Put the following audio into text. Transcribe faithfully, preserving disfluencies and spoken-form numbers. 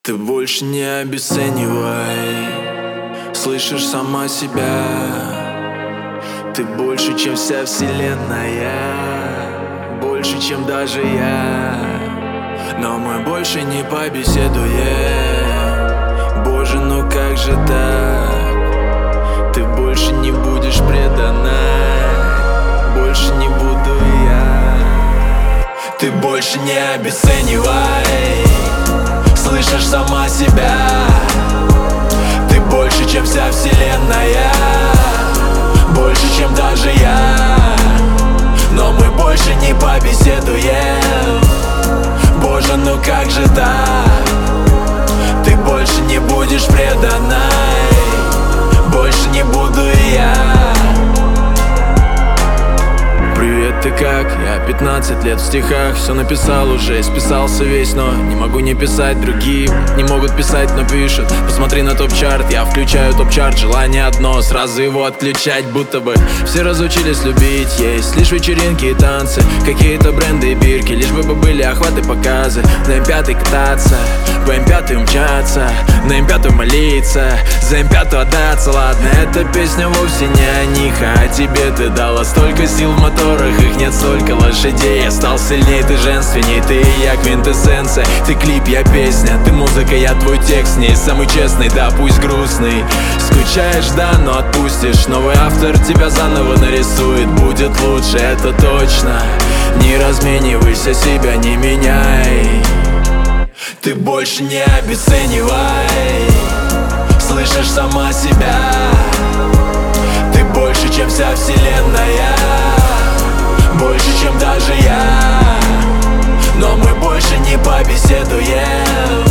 Ты больше не обесценивай, слышишь сама себя. Ты больше, чем вся вселенная, больше, чем даже я. Но мы больше не побеседуем. Боже, ну как же так? Ты больше не будешь предана, больше не буду я. Ты больше не обесценивай, слышишь сама себя. Ты больше, чем вся вселенная, больше, чем даже я. Но мы больше не побеседуем. Боже, ну как же так? Ты больше не будешь преданной, больше не буду и я. Привет, ты как? Я пятнадцать лет в стихах, все написал уже, списался весь, но не могу не писать. Другие не могут писать, но пишут. Посмотри на топ-чарт, я включаю топ-чарт. Желание одно, сразу его отключать. Будто бы все разучились любить. Есть лишь вечеринки и танцы, какие-то бренды и бирки. Лишь бы были охваты, показы. На эм пять кататься, по эм пять умчаться, на эм пять молиться, за эм пять отдаться. Ладно, эта песня вовсе не о них, а о тебе. Ты дала столько сил в моторах, их нет столько лошадей. Я стал сильней, ты женственней, ты и я квинтэссенция. Ты клип, я песня, ты музыка, я твой текст. Не самый честный, да пусть грустный. Скучаешь, да, но отпустишь. Новый автор тебя заново нарисует. Будет лучше, это точно. Не разменивайся, себя не меняй. Ты больше не обесценивай, слышишь сама себя. Ты больше, чем вся вселенная, больше, чем даже я. Но мы больше не побеседуем.